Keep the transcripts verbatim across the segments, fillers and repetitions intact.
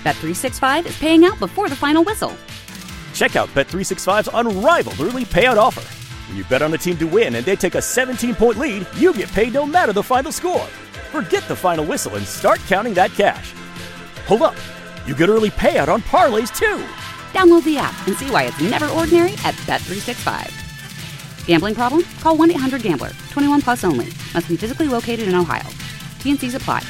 Bet three sixty-five is paying out before the final whistle. Check out Bet three sixty-five's unrivaled early payout offer. When you bet on a team to win and they take a seventeen-point lead, you get paid no matter the final score. Forget the final whistle and start counting that cash. Hold up. You get early payout on parlays, too. Download the app and see why it's never ordinary at Bet three sixty-five. Gambling problem? Call one eight hundred gambler. twenty-one plus only. Must be physically located in Ohio. T N Cs apply.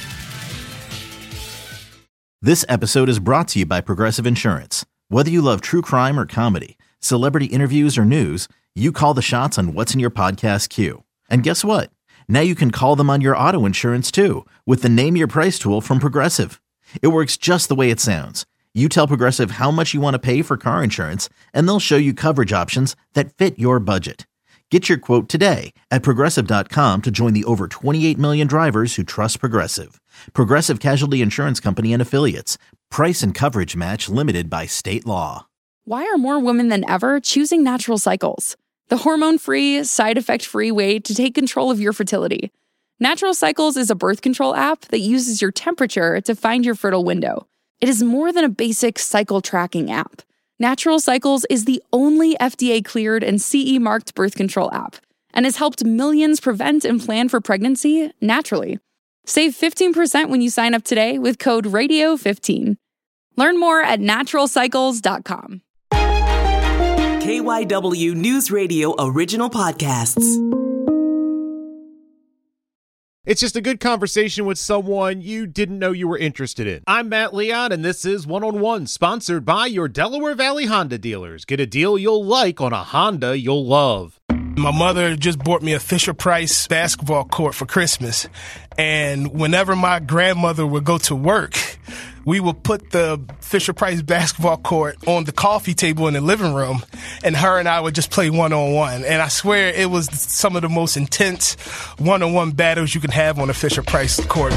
This episode is brought to you by Progressive Insurance. Whether you love true crime or comedy, celebrity interviews or news, you call the shots on what's in your podcast queue. And guess what? Now you can call them on your auto insurance too with the Name Your Price tool from Progressive. It works just the way it sounds. You tell Progressive how much you want to pay for car insurance, and they'll show you coverage options that fit your budget. Get your quote today at Progressive dot com to join the over twenty-eight million drivers who trust Progressive. Progressive Casualty Insurance Company and Affiliates. Price and coverage match limited by state law. Why are more women than ever choosing Natural Cycles? The hormone-free, side-effect-free way to take control of your fertility. Natural Cycles is a birth control app that uses your temperature to find your fertile window. It is more than a basic cycle tracking app. Natural Cycles is the only F D A-cleared and C E-marked birth control app and has helped millions prevent and plan for pregnancy naturally. Save fifteen percent when you sign up today with code radio fifteen. Learn more at natural cycles dot com. K Y W News Radio original podcasts. It's just a good conversation with someone you didn't know you were interested in. I'm Matt Leon, and this is One-on-One, sponsored by your Delaware Valley Honda dealers. Get a deal you'll like on a Honda you'll love. My mother just bought me a Fisher-Price basketball court for Christmas, and whenever my grandmother would go to work, we would put the Fisher-Price basketball court on the coffee table in the living room, and her and I would just play one-on-one. And I swear it was some of the most intense one-on-one battles you can have on a Fisher-Price court.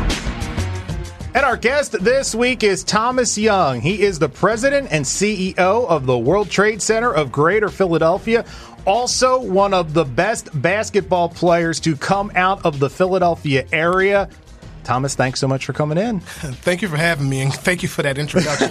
And our guest this week is Thomas Young. He is the president and C E O of the World Trade Center of Greater Philadelphia. Also one of the best basketball players to come out of the Philadelphia area. Thomas, thanks so much for coming in. Thank you for having me, and thank you for that introduction.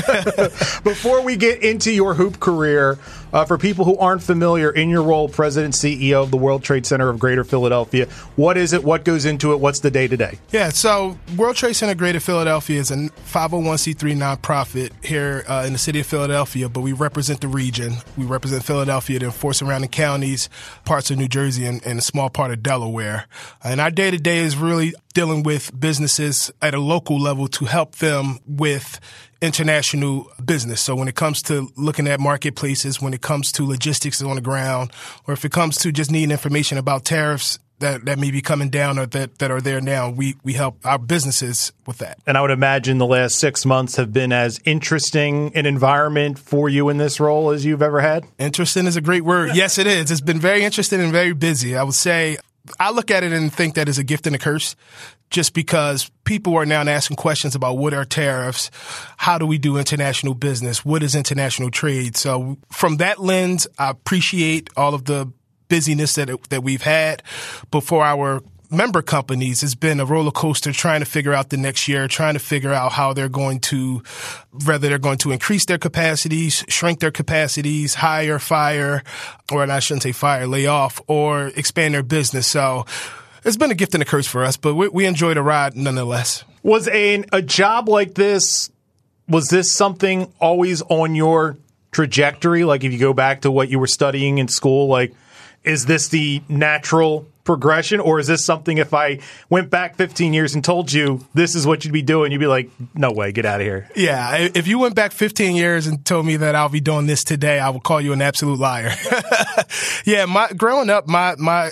Before we get into your hoop career, uh, for people who aren't familiar, in your role, President, C E O of the World Trade Center of Greater Philadelphia, what is it? What goes into it? What's the day-to-day? Yeah, so World Trade Center Greater Philadelphia is a five oh one c three nonprofit here uh, in the city of Philadelphia, but we represent the region. We represent Philadelphia, the four surrounding counties, parts of New Jersey, and, and a small part of Delaware. And our day-to-day is really dealing with businesses at a local level to help them with international business. So when it comes to looking at marketplaces, when it comes to logistics on the ground, or if it comes to just needing information about tariffs that, that may be coming down or that, that are there now, we, we help our businesses with that. And I would imagine the last six months have been as interesting an environment for you in this role as you've ever had? Interesting is a great word. Yes, it is. It's been very interesting and very busy. I would say I look at it and think that it's a gift and a curse, just because people are now asking questions about what are tariffs, how do we do international business, what is international trade. So from that lens, I appreciate all of the busyness that it, that we've had. But for our member companies, it's been a roller coaster trying to figure out the next year, trying to figure out how they're going to, whether they're going to increase their capacities, shrink their capacities, hire, fire, or I shouldn't say fire, lay off, or expand their business. So it's been a gift and a curse for us, but we, we enjoyed the ride nonetheless. Was a, a job like this, was this something always on your trajectory? Like if you go back to what you were studying in school, like is this the natural progression, or is this something if I went back fifteen years and told you this is what you'd be doing, you'd be like, no way, get out of here? Yeah, if you went back fifteen years and told me that I'll be doing this today, I would call you an absolute liar. Yeah, my growing up, my my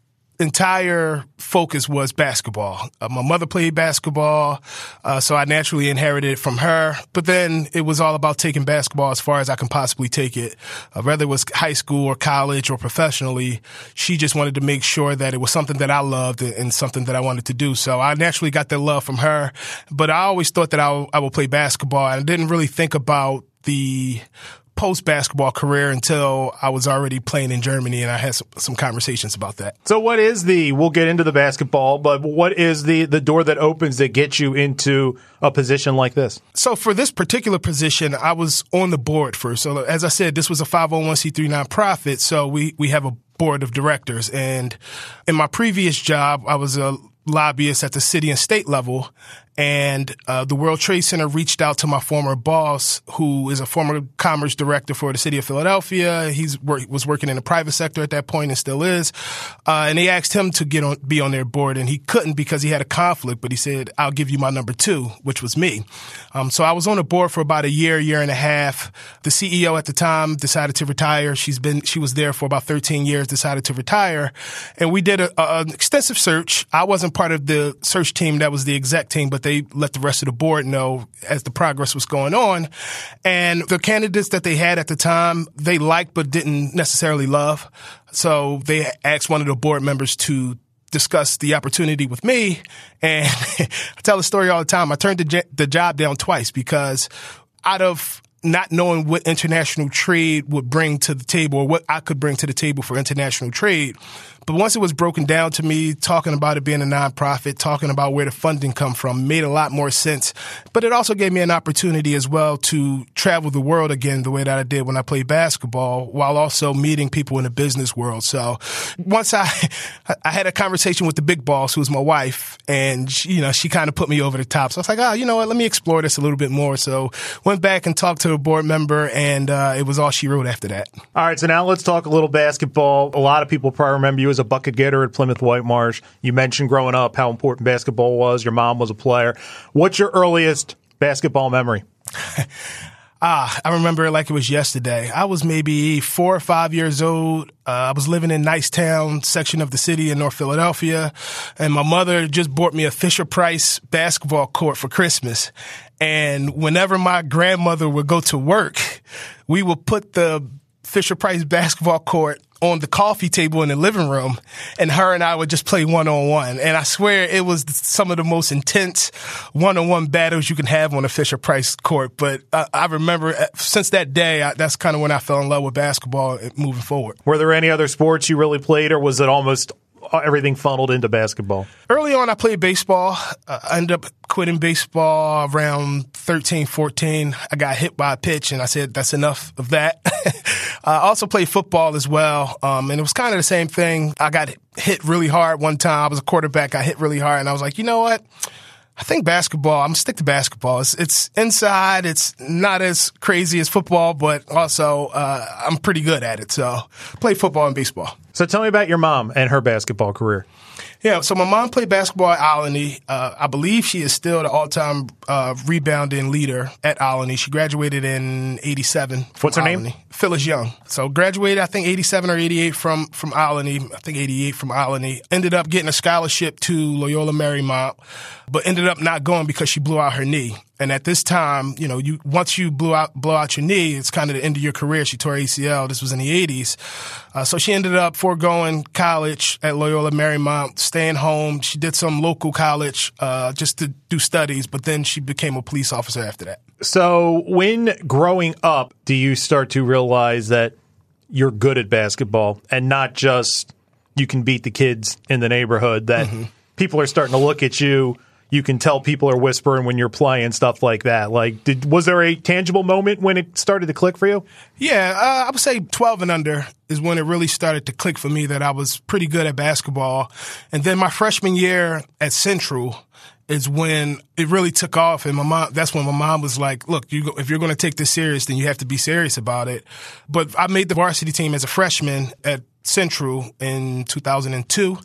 entire focus was basketball. Uh, my mother played basketball, uh, so I naturally inherited it from her. But then it was all about taking basketball as far as I can possibly take it. Uh, whether it was high school or college or professionally, she just wanted to make sure that it was something that I loved and something that I wanted to do. So I naturally got that love from her. But I always thought that I, w- I would play basketball. I didn't really think about the post-basketball career until I was already playing in Germany, and I had some, some conversations about that. So what is the, we'll get into the basketball, but what is the, the door that opens that gets you into a position like this? So for this particular position, I was on the board first. So as I said, this was a five oh one c three nonprofit, so we, we have a board of directors. And in my previous job, I was a lobbyist at the city and state level. And uh, the World Trade Center reached out to my former boss, who is a former commerce director for the city of Philadelphia. He's was working in the private sector at that point and still is. Uh, and they asked him to get on, be on their board, and he couldn't because he had a conflict. But he said, "I'll give you my number two," which was me. Um, so I was on the board for about a year, year and a half. The C E O at the time decided to retire. She's been she was there for about thirteen years. Decided to retire, and we did a, a, an extensive search. I wasn't part of the search team; that was the exec team, but they let the rest of the board know as the progress was going on. And the candidates that they had at the time, they liked but didn't necessarily love. So they asked one of the board members to discuss the opportunity with me. And I tell the story all the time. I turned the, the job down twice because out of not knowing what international trade would bring to the table or what I could bring to the table for international trade. But once it was broken down to me, talking about it being a nonprofit, talking about where the funding come from, made a lot more sense. But it also gave me an opportunity as well to travel the world again the way that I did when I played basketball, while also meeting people in the business world. So once I I had a conversation with the big boss, who was my wife, and she, you know, she kind of put me over the top. So I was like, oh, you know what, let me explore this a little bit more. So went back and talked to a board member, and uh, it was all she wrote after that. All right, so now let's talk a little basketball. A lot of people probably remember you as a bucket getter at Plymouth Whitemarsh. You mentioned growing up how important basketball was. Your mom was a player. What's your earliest basketball memory? Ah, I remember it like it was yesterday. I was maybe four or five years old. Uh, I was living in Nicetown section of the city in North Philadelphia, and my mother just bought me a Fisher-Price basketball court for Christmas. And whenever my grandmother would go to work, we would put the Fisher-Price basketball court on the coffee table in the living room, and her and I would just play one-on-one. And I swear it was some of the most intense one-on-one battles you can have on a Fisher-Price court. But I, I remember since that day, I, that's kind of when I fell in love with basketball moving forward. Were there any other sports you really played, or was it almost everything funneled into basketball? Early on, I played baseball. Uh, I ended up quitting baseball around thirteen, fourteen. I got hit by a pitch, and I said, that's enough of that. I also played football as well, um, and it was kind of the same thing. I got hit really hard one time. I was a quarterback. I hit really hard, and I was like, you know what? I think basketball, I'm going to stick to basketball. It's, it's inside. It's not as crazy as football, but also uh, I'm pretty good at it. So play football and baseball. So tell me about your mom and her basketball career. Yeah, so my mom played basketball at Olney. Uh, I believe she is still the all-time uh, rebounding leader at Olney. She graduated in eighty-seven from What's her Olney. name? Phyllis Young. So graduated, I think, eighty-seven or eighty-eight from, from Olney. I think eighty-eight from Olney. Ended up getting a scholarship to Loyola Marymount, but ended up not going because she blew out her knee. And at this time, you know, you once you blew out blow out your knee, it's kind of the end of your career. She tore A C L. This was in the eighties. Uh, so she ended up foregoing college at Loyola Marymount, staying home. She did some local college uh, just to do studies, but then she became a police officer after that. So when growing up, do you start to realize that you're good at basketball and not just you can beat the kids in the neighborhood, that mm-hmm. people are starting to look at you? You can tell people are whispering when you're playing, stuff like that. Like, did, was there a tangible moment when it started to click for you? Yeah, uh, I would say twelve and under is when it really started to click for me that I was pretty good at basketball. And then my freshman year at Central is when it really took off. And my mom, that's when my mom was like, look, you go, if you're going to take this serious, then you have to be serious about it. But I made the varsity team as a freshman at Central in two thousand two.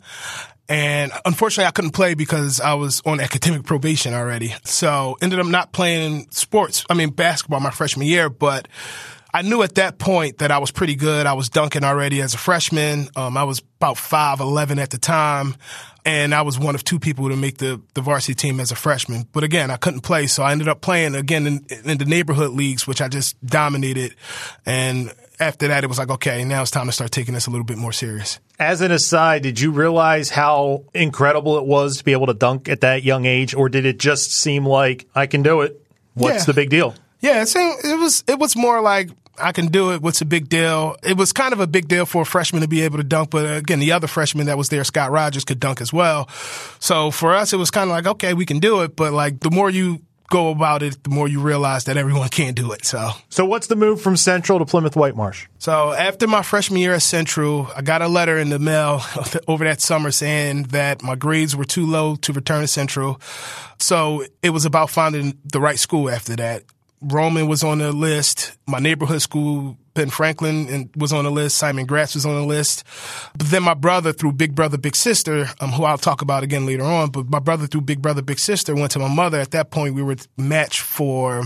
And unfortunately, I couldn't play because I was on academic probation already. So ended up not playing sports, I mean basketball my freshman year, but I knew at that point that I was pretty good. I was dunking already as a freshman. Um, I was about five eleven at the time, and I was one of two people to make the, the varsity team as a freshman. But again, I couldn't play, so I ended up playing again in, in the neighborhood leagues, which I just dominated. And after that, it was like, okay, now it's time to start taking this a little bit more serious. As an aside, did you realize how incredible it was to be able to dunk at that young age, or did it just seem like, I can do it? What's yeah. the big deal? Yeah, it, seemed, it was it was more like, I can do it. What's a big deal? It was kind of a big deal for a freshman to be able to dunk, but again, the other freshman that was there, Scott Rogers, could dunk as well. So for us, it was kind of like, okay, we can do it, but like the more you go about it, the more you realize that everyone can't do it. So, so what's the move from Central to Plymouth White Marsh? So after my freshman year at Central, I got a letter in the mail over that summer saying that my grades were too low to return to Central. So it was about finding the right school after that. Roman was on the list. My neighborhood school, Ben Franklin, was on the list. Simon Gratz was on the list. But then my brother, through Big Brother, Big Sister, um, who I'll talk about again later on, but my brother, through Big Brother, Big Sister, went to my mother. At that point, we were matched for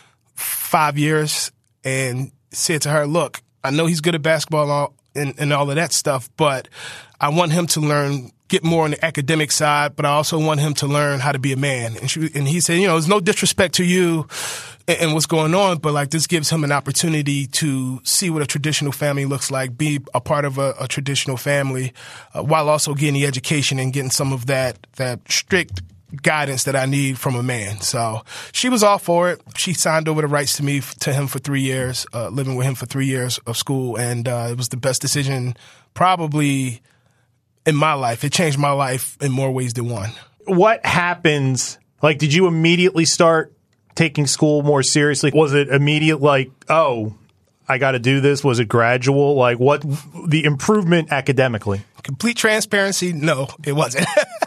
five years and said to her, look, I know he's good at basketball and all, and, and all of that stuff, but I want him to learn, get more on the academic side, but I also want him to learn how to be a man. And, she, and he said, you know, there's no disrespect to you and, and what's going on, but like this gives him an opportunity to see what a traditional family looks like, be a part of a, a traditional family, uh, while also getting the education and getting some of that that strict guidance that I need from a man. So she was all for it. She signed over the rights to me, to him for three years, uh, living with him for three years of school. And uh, it was the best decision probably in my life. It changed my life in more ways than one. What happens? Like, did you immediately start taking school more seriously? Was it immediate, like, oh, I got to do this? Was it gradual? Like, what the improvement academically? Complete transparency, no, it wasn't.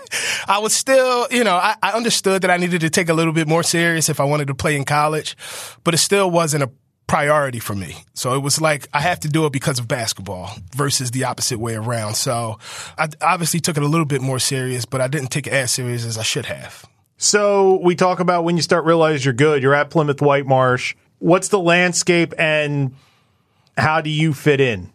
I was still, you know, I, I understood that I needed to take a little bit more serious if I wanted to play in college, but it still wasn't a priority for me. So it was like I have to do it because of basketball versus the opposite way around. So I obviously took it a little bit more serious, but I didn't take it as serious as I should have. So we talk about when you start realize you're good, you're at Plymouth White Marsh. What's the landscape and how do you fit in?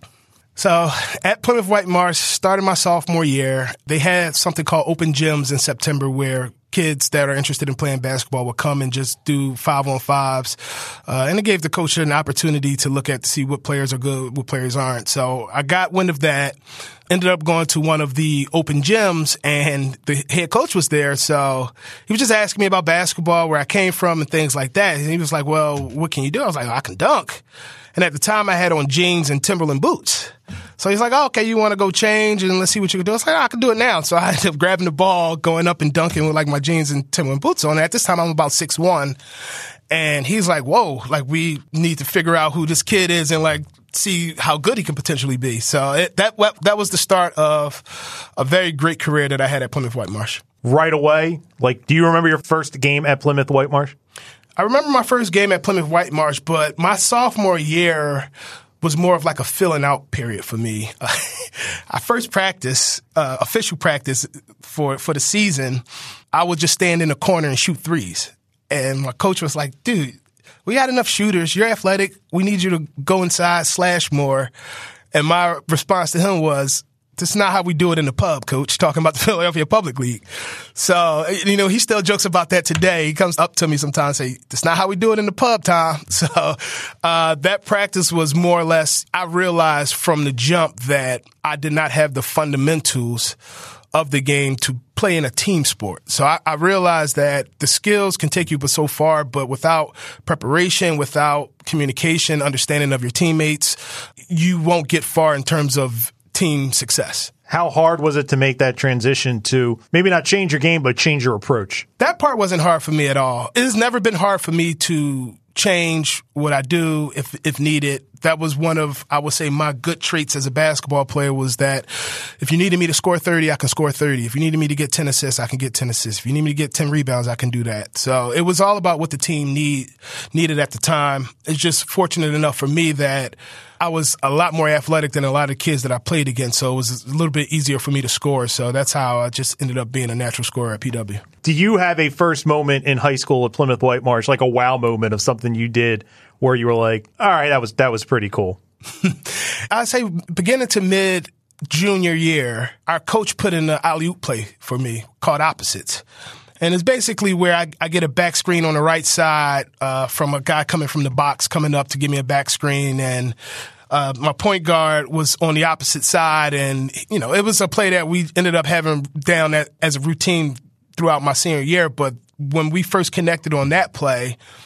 So at Plymouth White Marsh, started my sophomore year. They had something called Open Gyms in September where kids that are interested in playing basketball would come and just do five-on-fives. Uh, and it gave the coach an opportunity to look at to see what players are good, what players aren't. So I got wind of that, ended up going to one of the open gyms, and the head coach was there. So he was just asking me about basketball, where I came from and things like that. And he was like, well, what can you do? I was like, I can dunk. And at the time I had on jeans and Timberland boots. So he's like, oh, okay, you want to go change and let's see what you can do. I was like, oh, I can do it now. So I ended up grabbing the ball, going up and dunking with like my jeans and Timberland boots on. And at this time I'm about six one. And he's like, whoa, like we need to figure out who this kid is and like see how good he can potentially be. So it, that that was the start of a very great career that I had at Plymouth White Marsh. Right away? Like, do you remember your first game at Plymouth White Marsh? I remember my first game at Plymouth White Marsh, but my sophomore year was more of like a filling out period for me. I first practice, uh, official practice for, for the season, I would just stand in the corner and shoot threes. And my coach was like, dude, we got enough shooters. You're athletic. We need you to go inside, slash more. And my response to him was, that's not how we do it in the pub, coach, talking about the Philadelphia Public League. So, you know, he still jokes about that today. He comes up to me sometimes and say, that's not how we do it in the pub, Tom. So uh, that practice was more or less, I realized from the jump that I did not have the fundamentals of the game to play in a team sport. So I, I realized that the skills can take you but so far, but without preparation, without communication, understanding of your teammates, you won't get far in terms of team success. How hard was it to make that transition to maybe not change your game, but change your approach? That part wasn't hard for me at all. It has never been hard for me to change what I do if if needed. That was one of, I would say, my good traits as a basketball player was that if you needed me to score thirty, I can score thirty. If you needed me to get ten assists, I can get ten assists. If you need me to get ten rebounds, I can do that. So it was all about what the team need needed at the time. It's just fortunate enough for me that I was a lot more athletic than a lot of kids that I played against, so it was a little bit easier for me to score. So that's how I just ended up being a natural scorer at P W. Do you have a first moment in high school at Plymouth White Marsh, like a wow moment of something you did where you were like, all right, that was that was pretty cool? I'd say beginning to mid junior year, our coach put in an alley-oop play for me called Opposites. And it's basically where I, I get a back screen on the right side uh, from a guy coming from the box coming up to give me a back screen. And uh, my point guard was on the opposite side. And, you know, it was a play that we ended up having down at, as a routine throughout my senior year. But when we first connected on that play,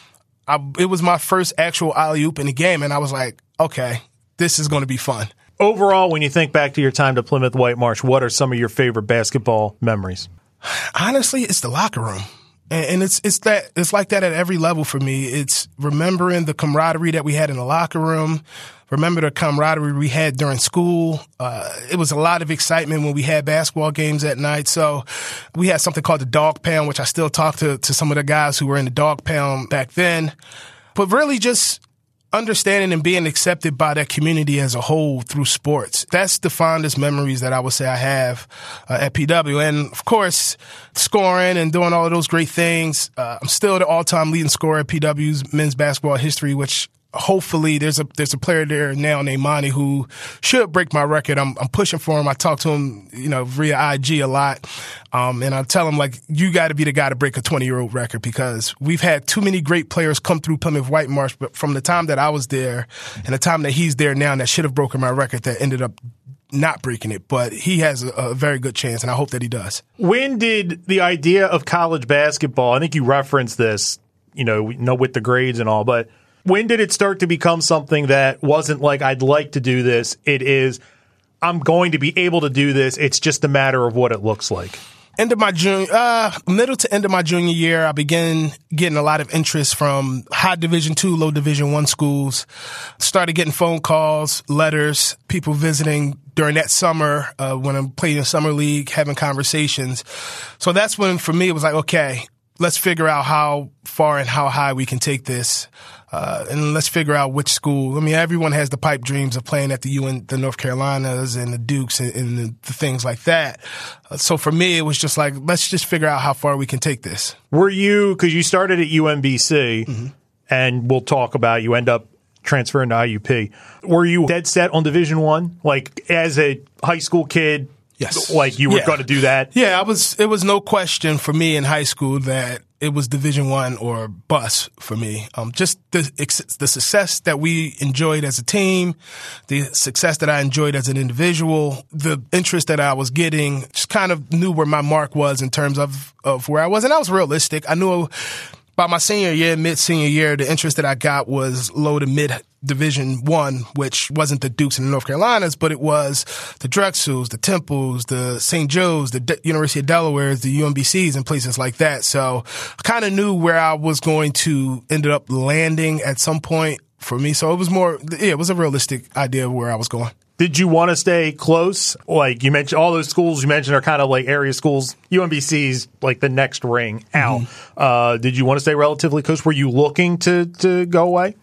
I, it was my first actual alley-oop in the game, and I was like, okay, this is going to be fun. Overall, when you think back to your time to Plymouth White Marsh, what are some of your favorite basketball memories? Honestly, it's the locker room. And it's it's that it's like that at every level for me. It's remembering the camaraderie that we had in the locker room. Remember the camaraderie we had during school. Uh, it was a lot of excitement when we had basketball games at night. So we had something called the Dog Pound, which I still talk to, to some of the guys who were in the Dog Pound back then. But really just understanding and being accepted by that community as a whole through sports. That's the fondest memories that I would say I have uh, at P W. And, of course, scoring and doing all of those great things. Uh, I'm still the all-time leading scorer at P W's men's basketball history, which hopefully there's a there's a player there now named Monty who should break my record. I'm I'm pushing for him. I talk to him, you know, via I G a lot. Um, and I tell him, like, you got to be the guy to break a twenty-year-old record because we've had too many great players come through Plymouth White Marsh, but from the time that I was there and the time that he's there now that should have broken my record that ended up not breaking it. But he has a, a very good chance, and I hope that he does. When did the idea of college basketball, I think you referenced this, you know, you know, with the grades and all, but when did it start to become something that wasn't like, I'd like to do this? It is, I'm going to be able to do this. It's just a matter of what it looks like. End of my junior, uh, middle to end of my junior year, I began getting a lot of interest from high Division two, low Division one schools. Started getting phone calls, letters, people visiting during that summer uh, when I'm playing in summer league, having conversations. So that's when, for me, it was like, okay, let's figure out how far and how high we can take this. Uh, and let's figure out which school. I mean, everyone has the pipe dreams of playing at the U N, the North Carolinas and the Dukes and, and the, the things like that. Uh, so for me, it was just like, let's just figure out how far we can take this. Were you, because you started at U M B C, mm-hmm. and we'll talk about you end up transferring to I U P. Were you dead set on Division One? Like, as a high school kid, yes, like you were yeah. going to do that? Yeah, I was. It was no question for me in high school that it was Division One or bust for me. Um, just the the success that we enjoyed as a team, the success that I enjoyed as an individual, the interest that I was getting, just kind of knew where my mark was in terms of of where I was, and I was realistic. I knew by my senior year, mid senior year, the interest that I got was low to mid Division One, which wasn't the Dukes and the North Carolinas, but it was the Drexels, the Temples, the Saint Joe's, the De- University of Delaware's, the U M B C's, and places like that. So I kind of knew where I was going to end up landing at some point for me. So it was more, yeah, it was a realistic idea of where I was going. Did you want to stay close? Like you mentioned, all those schools you mentioned are kind of like area schools. U M B C's like the next ring out. Mm-hmm. Uh, did you want to stay relatively close? Were you looking to, to go away?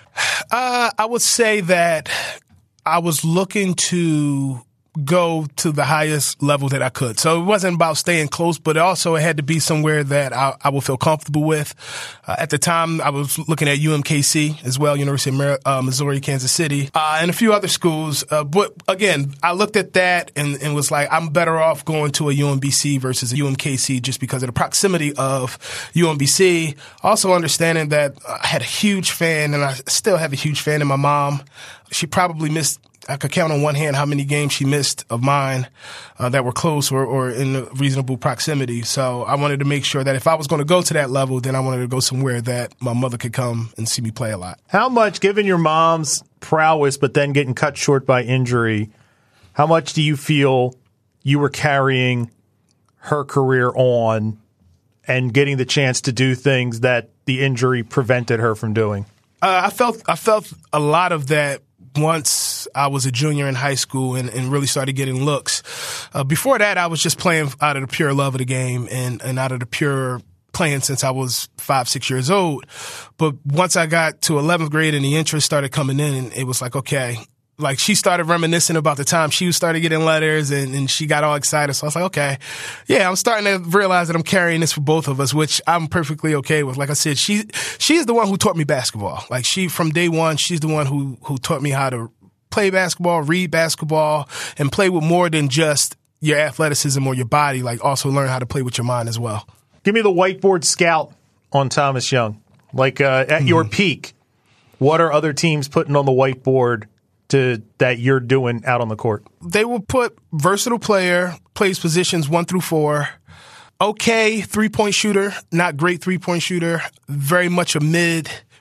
Uh, I would say that I was looking to go to the highest level that I could. So it wasn't about staying close, but also it had to be somewhere that I, I would feel comfortable with. Uh, at the time, I was looking at U M K C as well, University of Mar- uh, Missouri, Kansas City, uh, and a few other schools. Uh, but again, I looked at that and, and was like, I'm better off going to a U M B C versus a U M K C just because of the proximity of U M B C. Also understanding that I had a huge fan, and I still have a huge fan in my mom. She probably missed, I could count on one hand how many games she missed of mine uh, that were close or, or in reasonable proximity. So I wanted to make sure that if I was going to go to that level, then I wanted to go somewhere that my mother could come and see me play a lot. How much, given your mom's prowess, but then getting cut short by injury, how much do you feel you were carrying her career on and getting the chance to do things that the injury prevented her from doing? Uh, I felt I felt a lot of that once I was a junior in high school and, and really started getting looks. Uh, before that, I was just playing out of the pure love of the game and, and out of the pure playing since I was five, six years old. But once I got to eleventh grade and the interest started coming in, and it was like, okay, like she started reminiscing about the time she started getting letters and, and she got all excited. So I was like, okay, yeah, I'm starting to realize that I'm carrying this for both of us, which I'm perfectly okay with. Like I said, she, she is the one who taught me basketball. Like she, from day one, she's the one who, who taught me how to play basketball, read basketball, and play with more than just your athleticism or your body. Like also learn how to play with your mind as well. Give me the whiteboard scout on Thomas Young. Like uh, at mm-hmm. your peak, what are other teams putting on the whiteboard to that you're doing out on the court? They will put versatile player, plays positions one through four, okay three-point shooter, not great three-point shooter, very much a mid,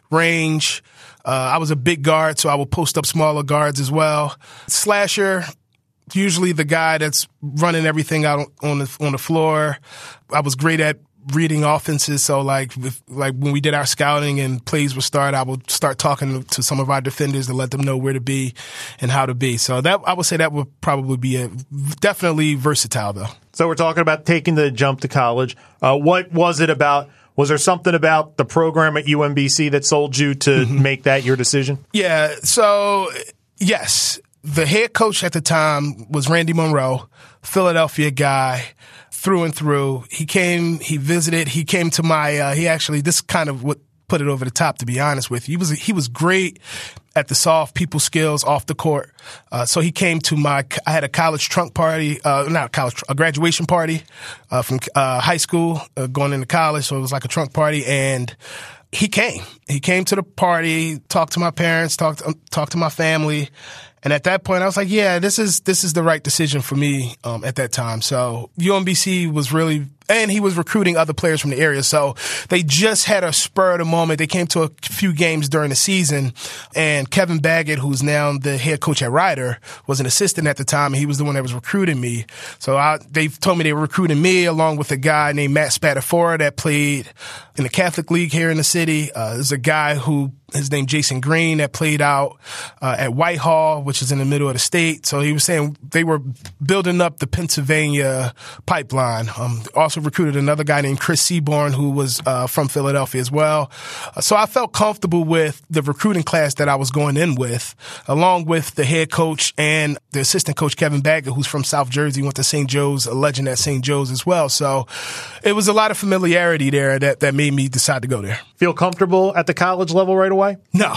range. Uh, I was a big guard, so I would post up smaller guards as well. Slasher, usually the guy that's running everything out on the on the floor. I was great at reading offenses, so like if, like when we did our scouting and plays would start, I would start talking to some of our defenders to let them know where to be and how to be. So that I would say that would probably be a, definitely versatile though. So we're talking about taking the jump to college. Uh, what was it about? Was there something about the program at U M B C that sold you to mm-hmm. make that your decision? Yeah. So yes, the head coach at the time was Randy Monroe, Philadelphia guy. Through and through. He came, he visited, he came to my, uh, he actually, this kind of what put it over the top, to be honest with you. He was, he was great at the soft people skills off the court. Uh, so he came to my, I had a college trunk party, uh, not a college, a graduation party, uh, from, uh, high school, uh, going into college. So it was like a trunk party, and he came, he came to the party, talked to my parents, talked, um, talked to my family. And at that point, I was like, yeah, this is this is the right decision for me um, at that time. So U M B C was really, and he was recruiting other players from the area. So they just had a spur of the moment. They came to a few games during the season, and Kevin Baggett, who's now the head coach at Rider, was an assistant at the time, and he was the one that was recruiting me. So I, they told me they were recruiting me along with a guy named Matt Spatafora that played in the Catholic League here in the city. Uh, there's a guy who, his name Jason Green, that played out uh, at Whitehall, which is in the middle of the state. So he was saying they were building up the Pennsylvania pipeline. Um, also recruited another guy named Chris Seaborn, who was uh, from Philadelphia as well. Uh, so I felt comfortable with the recruiting class that I was going in with, along with the head coach and the assistant coach, Kevin Baggett, who's from South Jersey, went to Saint Joe's, a legend at Saint Joe's as well. So it was a lot of familiarity there that, that made me decide to go there. Feel comfortable at the college level right away? No,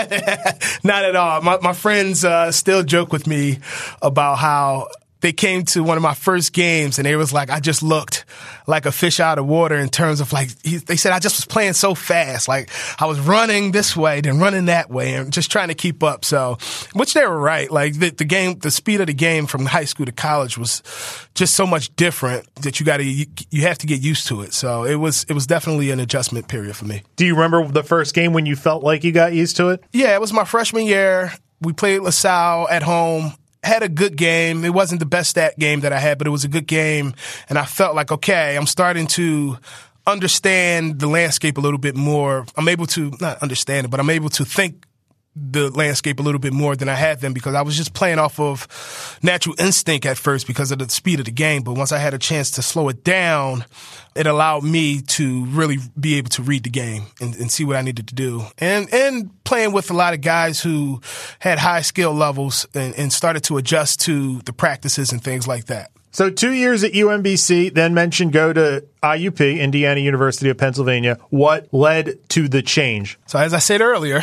not at all. My, my friends uh, still joke with me about how they came to one of my first games and they was like, I just looked like a fish out of water in terms of like, he, they said I just was playing so fast. Like I was running this way, then running that way and just trying to keep up. So, which they were right. Like the, the game, the speed of the game from high school to college was just so much different that you got to, you, you have to get used to it. So it was, it was definitely an adjustment period for me. Do you remember the first game when you felt like you got used to it? Yeah, it was my freshman year. We played LaSalle at home. Had a good game. It wasn't the best stat game that I had, but it was a good game. And I felt like, okay, I'm starting to understand the landscape a little bit more. I'm able to, not understand it, but I'm able to think the landscape a little bit more than I had been because I was just playing off of natural instinct at first because of the speed of the game. But once I had a chance to slow it down, it allowed me to really be able to read the game and, and see what I needed to do. And and playing with a lot of guys who had high skill levels and, and started to adjust to the practices and things like that. So two years at U M B C, then mentioned go to I U P, Indiana University of Pennsylvania. What led to the change? So as I said earlier,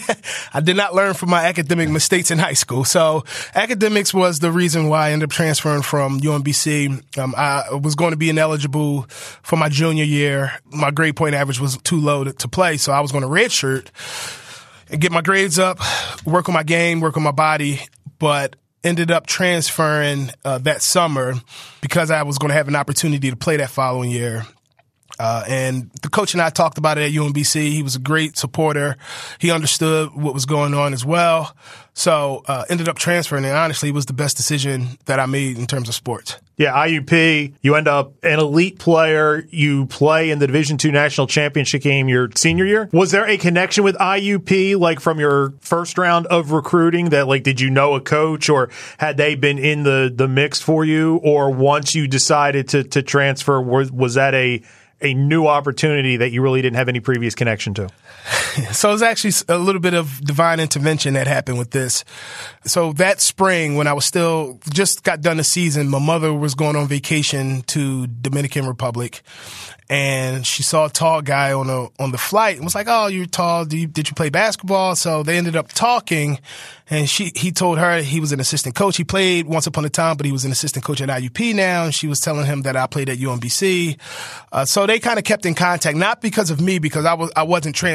I did not learn from my academic mistakes in high school. So academics was the reason why I ended up transferring from U M B C. Um, I was going to be ineligible for my junior year. My grade point average was too low to, to play, so I was going to redshirt and get my grades up, work on my game, work on my body, but ended up transferring uh, that summer because I was going to have an opportunity to play that following year. Uh, and the coach and I talked about it at U M B C. He was a great supporter. He understood what was going on as well. So uh, ended up transferring, and honestly, it was the best decision that I made in terms of sports. Yeah, I U P, you end up an elite player. You play in the Division two National Championship game your senior year. Was there a connection with I U P, like from your first round of recruiting that, like, did you know a coach or had they been in the, the mix for you? Or once you decided to, to transfer, was, was that a a new opportunity that you really didn't have any previous connection to? So it was actually a little bit of divine intervention that happened with this. So that spring, when I was still just got done the season, my mother was going on vacation to Dominican Republic, and she saw a tall guy on a on the flight and was like, "Oh, you're tall. Did you, did you play basketball?" So they ended up talking, and she he told her he was an assistant coach. He played once upon a time, but he was an assistant coach at I U P now. And she was telling him that I played at U M B C. Uh, so they kind of kept in contact, not because of me, because I was I wasn't transferring at,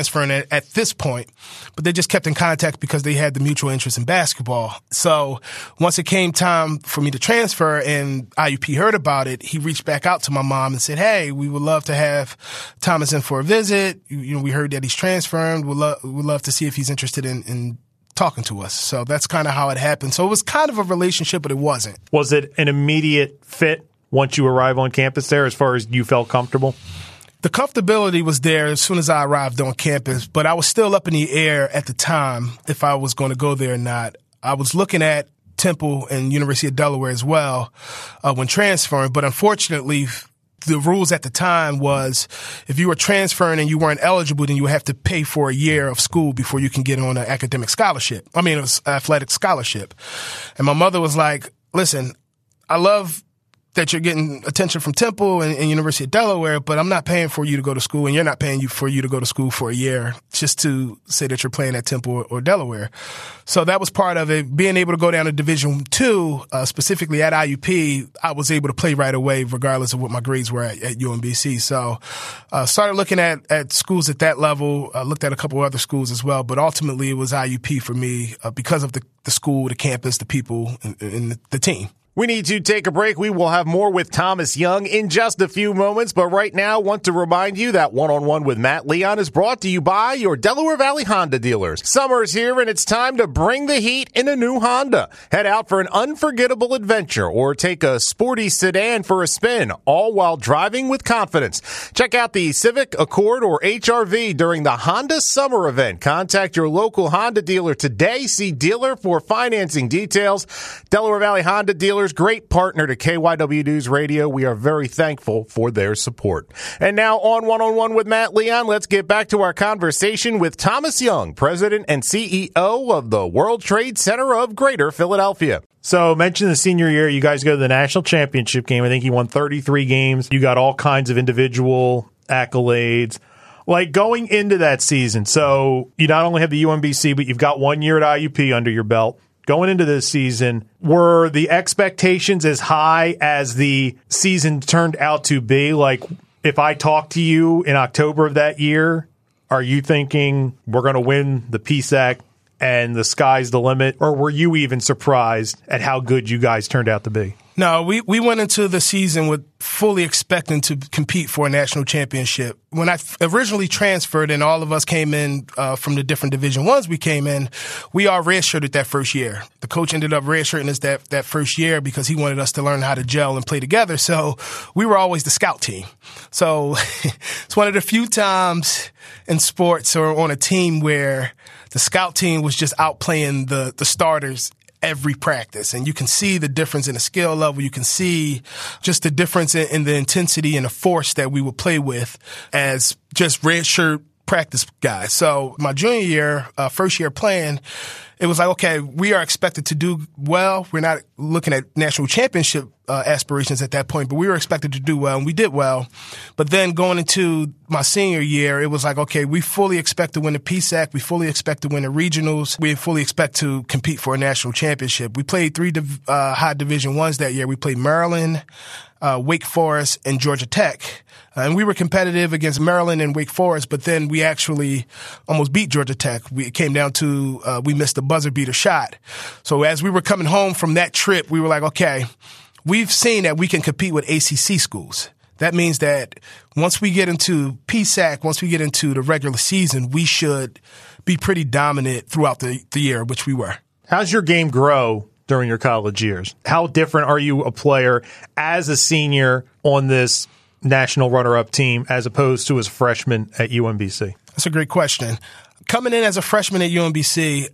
at this point, but they just kept in contact because they had the mutual interest in basketball. So once it came time for me to transfer and I U P heard about it, he reached back out to my mom and said, hey, we would love to have Thomas in for a visit. You know, we heard that he's transferring. We'd, lo- we'd love to see if he's interested in, in talking to us. So that's kind of how it happened. So it was kind of a relationship, but it wasn't. Was it an immediate fit once you arrive on campus there as far as you felt comfortable? The comfortability was there as soon as I arrived on campus, but I was still up in the air at the time if I was going to go there or not. I was looking at Temple and University of Delaware as well uh, when transferring, but unfortunately, the rules at the time was if you were transferring and you weren't eligible, then you would have to pay for a year of school before you can get on an academic scholarship. I mean, it was athletic scholarship. And my mother was like, listen, I love that you're getting attention from Temple and, and University of Delaware, but I'm not paying for you to go to school, and you're not paying you for you to go to school for a year just to say that you're playing at Temple or, or Delaware. So that was part of it. Being able to go down to Division Two, uh, specifically at I U P, I was able to play right away regardless of what my grades were at, at U M B C. So uh, started looking at, at schools at that level, uh, looked at a couple other schools as well, but ultimately it was I U P for me uh, because of the, the school, the campus, the people, and, and the team. We need to take a break. We will have more with Thomas Young in just a few moments. But right now, I want to remind you that One-on-One with Matt Leon is brought to you by your Delaware Valley Honda dealers. Summer is here, and it's time to bring the heat in a new Honda. Head out for an unforgettable adventure or take a sporty sedan for a spin, all while driving with confidence. Check out the Civic, Accord, or H R V during the Honda Summer Event. Contact your local Honda dealer today. See dealer for financing details. Delaware Valley Honda dealers, great partner to K Y W News Radio. We are very thankful for their support. And now on One-on-One with Matt Leon, let's get back to our conversation with Thomas Young, President and C E O of the World Trade Center of Greater Philadelphia. So mention the senior year, you guys go to the national championship game. I think you won thirty-three games. You got all kinds of individual accolades. Like going into that season, so you not only have the U M B C, but you've got one year at I U P under your belt. Going into this season, were the expectations as high as the season turned out to be? Like, if I talk to you in October of that year, are you thinking we're going to win the P S A C and the sky's the limit? Or were you even surprised at how good you guys turned out to be? No, we, we went into the season with fully expecting to compete for a national championship. When I originally transferred and all of us came in uh, from the different Division Ones we came in, we all redshirted that first year. The coach ended up redshirting us that, that first year because he wanted us to learn how to gel and play together. So we were always the scout team. So it's one of the few times in sports or on a team where the scout team was just outplaying the, the starters every practice. And you can see the difference in the skill level. You can see just the difference in, in the intensity and the force that we would play with as just red shirt practice guys. So my junior year, uh, first year playing, it was like, okay, we are expected to do well. We're not looking at national championship uh, aspirations at that point, but we were expected to do well, and we did well. But then going into my senior year, it was like, okay, we fully expect to win the P S A C. We fully expect to win the regionals. We fully expect to compete for a national championship. We played three div- uh, high Division Ones that year. We played Maryland, uh, Wake Forest, and Georgia Tech. Uh, and we were competitive against Maryland and Wake Forest, but then we actually almost beat Georgia Tech. We, it came down to uh, we missed a buzzer beater shot. So as we were coming home from that trip, we were like, okay, we've seen that we can compete with A C C schools. That means that once we get into P S A C, once we get into the regular season, we should be pretty dominant throughout the, the year, which we were. How's your game grow during your college years? How different are you a player as a senior on this national runner-up team as opposed to as a freshman at U M B C? That's a great question. Coming in as a freshman at U M B C,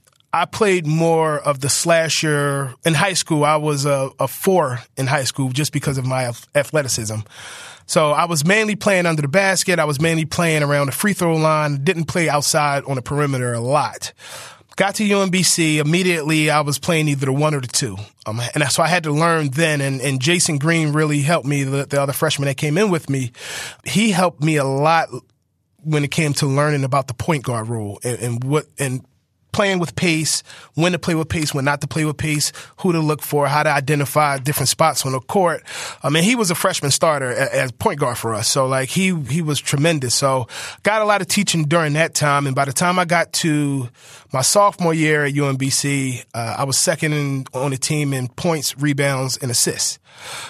I played more of the slasher. In high school, I was a, a four in high school just because of my athleticism. So I was mainly playing under the basket. I was mainly playing around the free throw line. Didn't play outside on the perimeter a lot. Got to U M B C, immediately I was playing either the one or the two. Um, and so I had to learn then, and, and Jason Green really helped me, the, the other freshman that came in with me. He helped me a lot when it came to learning about the point guard role and, and what and playing with pace, when to play with pace, when not to play with pace, who to look for, how to identify different spots on the court. I mean, he was a freshman starter as point guard for us. So, like, he he was tremendous. So, got a lot of teaching during that time. And by the time I got to my sophomore year at U M B C, uh, I was second in, on the team in points, rebounds, and assists.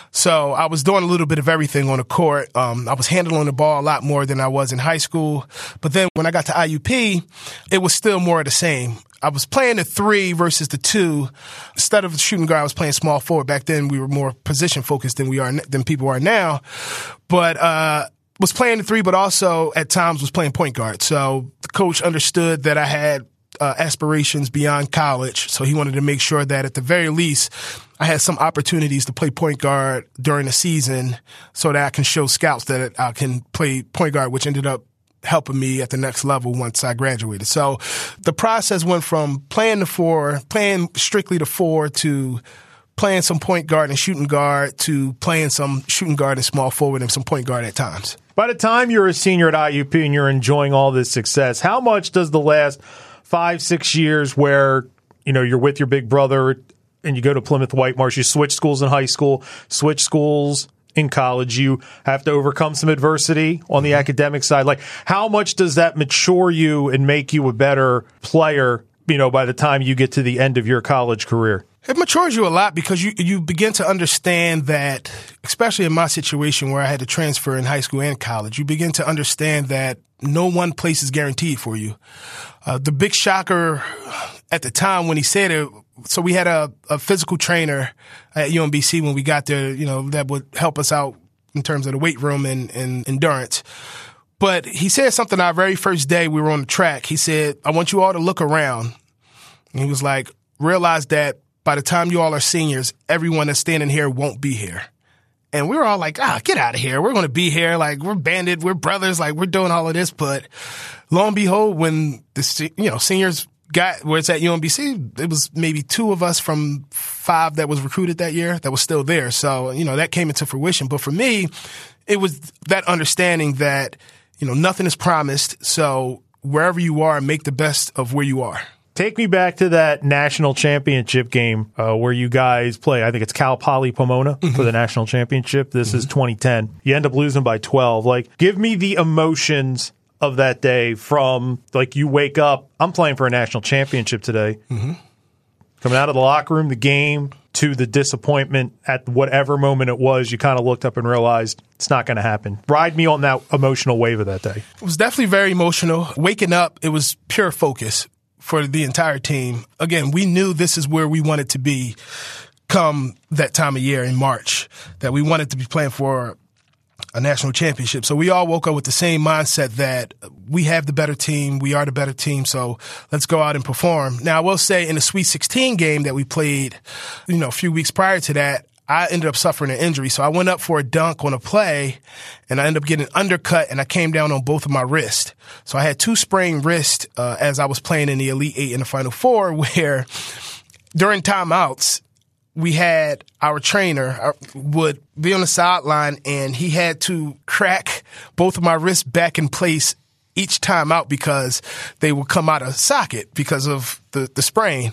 So I was doing a little bit of everything on the court. Um, I was handling the ball a lot more than I was in high school. But then when I got to I U P, it was still more of the same. I was playing the three versus the two. Instead of shooting guard, I was playing small forward. Back then, we were more position focused than we are than people are now. But uh, was playing the three, but also at times was playing point guard. So the coach understood that I had uh, aspirations beyond college, so he wanted to make sure that at the very least I had some opportunities to play point guard during the season, so that I can show scouts that I can play point guard, which ended up helping me at the next level once I graduated. So the process went from playing the four, playing strictly the four, to playing some point guard and shooting guard, to playing some shooting guard and small forward and some point guard at times. By the time you're a senior at I U P and you're enjoying all this success, how much does the last five, six years where, you know, you're with your big brother and you go to Plymouth White Marsh, you switch schools in high school, switch schools in college, you have to overcome some adversity on the academic side. Like, how much does that mature you and make you a better player, you know, by the time you get to the end of your college career? It matures you a lot because you, you begin to understand that, especially in my situation where I had to transfer in high school and college, you begin to understand that no one place is guaranteed for you. Uh, the big shocker at the time when he said it, so we had a, a physical trainer at U M B C when we got there, you know, that would help us out in terms of the weight room and, and endurance. But he said something our very first day we were on the track. He said, I want you all to look around. And he was like, realize that by the time you all are seniors, everyone that's standing here won't be here. And we were all like, ah, get out of here. We're going to be here. Like, we're banded. We're brothers. Like, we're doing all of this. But lo and behold, when the, you know, seniors got where it's at U M B C, it was maybe two of us from five that was recruited that year that was still there. So, you know, that came into fruition. But for me, it was that understanding that, you know, nothing is promised. So wherever you are, make the best of where you are. Take me back to that national championship game uh, where you guys play. I think it's Cal Poly Pomona mm-hmm. for the national championship. This mm-hmm. is twenty ten. You end up losing by twelve. Like, give me the emotions of that day from, like, you wake up, I'm playing for a national championship today. Mm-hmm. Coming out of the locker room, the game, to the disappointment at whatever moment it was, you kind of looked up and realized it's not going to happen. Ride me on that emotional wave of that day. It was definitely very emotional. Waking up, it was pure focus for the entire team. Again, we knew this is where we wanted to be come that time of year in March, that we wanted to be playing for a national championship. So we all woke up with the same mindset that we have the better team, we are the better team, so let's go out and perform. Now, I will say in the Sweet sixteen game that we played, you know, a few weeks prior to that, I ended up suffering an injury. So I went up for a dunk on a play, and I ended up getting undercut, and I came down on both of my wrists. So I had two sprained wrists uh, as I was playing in the Elite Eight and the Final Four, where during timeouts, we had our trainer would be on the sideline, and he had to crack both of my wrists back in place each time out because they would come out of socket because of the, the sprain.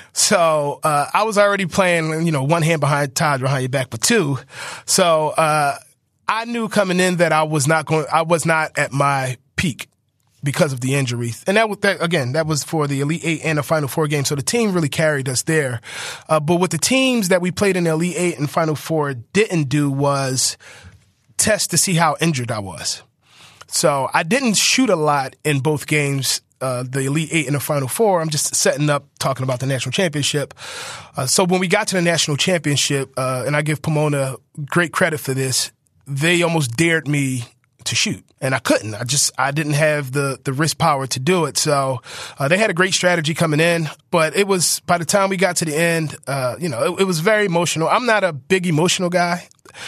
So uh, I was already playing, you know, one hand behind tied behind your back, but two. So uh, I knew coming in that I was not going. I was not at my peak because of the injuries. And that was, that, again, that was for the Elite Eight and the Final Four game. So the team really carried us there. Uh, but what the teams that we played in the Elite Eight and Final Four didn't do was test to see how injured I was. So I didn't shoot a lot in both games, uh, the Elite Eight and the Final Four. I'm just setting up, talking about the national championship. Uh, so when we got to the national championship, uh, and I give Pomona great credit for this, they almost dared me to shoot. And I couldn't. I just, I didn't have the, the wrist power to do it. So uh, they had a great strategy coming in. But it was, by the time we got to the end, uh, you know, it, it was very emotional. I'm not a big emotional guy.